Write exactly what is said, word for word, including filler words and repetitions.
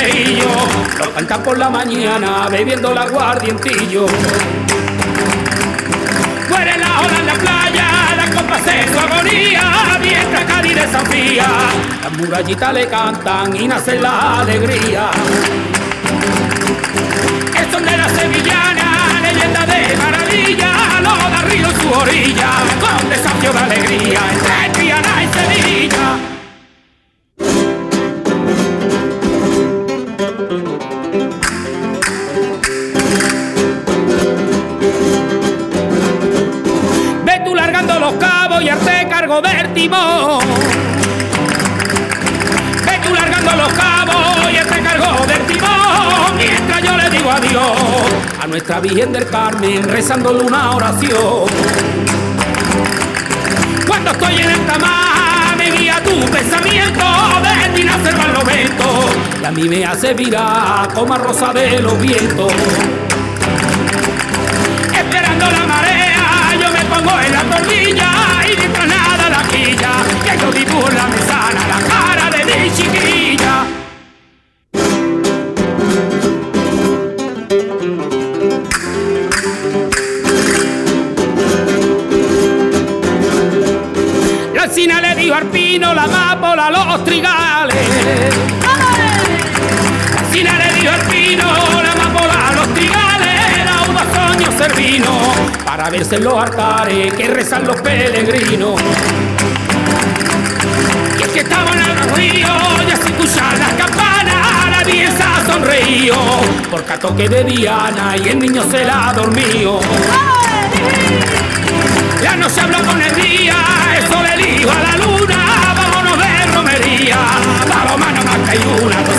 leillo, lo cantan por la mañana bebiendo el aguardientillo. Muere la ola en la playa, la copa hace su agonía, mientras Cádiz desafía, las murallitas le cantan y nace la alegría. El son de la sevillana, leyenda de maravilla, lo da río en su orilla, con desafío de alegría, entre Triana y Sevilla. Ve tú largando los cabos y hazte cargo del timón. Ve tú largando los cabos y hazte cargo del timón, mientras yo le digo adiós a nuestra Virgen del Carmen rezándole una oración. Cuando estoy en esta mar me guía tu pensamiento, de ti nace el barlovento y a mí me hace virar como a rosa de los vientos. Esperando la marea yo me pongo en la tortilla y mientras nada la quilla, que yo dibujo en la mesana la cara de mi chiquilla. La encina le dijo al pino, la amapola a los trigales. La encina le dijo al pino, la amapola a los trigales, la uva soño servino, para verse en los altares que rezan los peregrinos. Y es que estaba en el río, ya se escuchan las campanas, la vieja sonreíó, porque a toque de Diana y el niño se la ha dormido. La noche habló con el día, eso le dijo a la luna, vámonos de romería, paloma no más que hay una.